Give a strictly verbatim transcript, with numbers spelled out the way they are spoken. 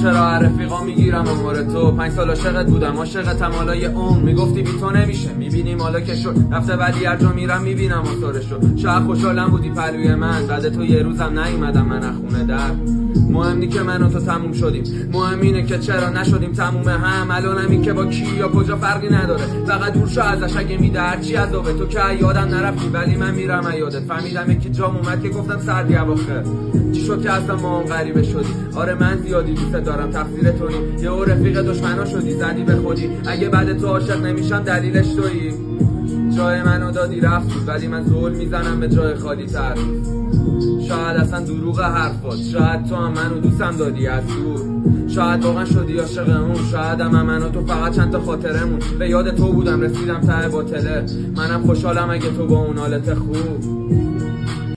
چرا هر رفیقا میگیرم امور تو؟ پنج سال عاشقت بودم، عاشقتم حالای اون. میگفتی بی تو نمیشه، میبینیم حالا که شد رفته، ولی هر جا میرم میبینم آثارش رو. شاید خوشحالم بودی پلوی من، بعد تو یه روزم نیومدم من از خونه در. مهم نی که من و تو تموم شدیم، مهم اینه که چرا نشدیم تموم هم. الانم این که با کی یا کجا فرقی نداره، فقط دور شو ازش اگه میده هرچی عذابه. تو که یادم نرفتی ولی من میرم یادت. فهمیدم یکی جام اومد که گفتم سردی اواخر. چی شد که اصلا ما هم غریبه شدی؟ آره من زیادی دوست دارم، تقصیر تویی. یه او رفیق دشمنا شدی، زدی به خودی. اگه بعد تو عاشق نمیشم دلیلش تویی. جای منو دادی رفتی، ولی من زول میزنم به جای خالی تر. شاید اصلا دروغ حرفات، شاید تو هم منو دوستم دادی از دور. شاید واقعا شدی عاشق اون، شاید هم من و تو فقط چند تا خاطرمون. به یاد تو بودم رسیدم ته باطله. منم خوشحالم اگه تو با اون حالت خوب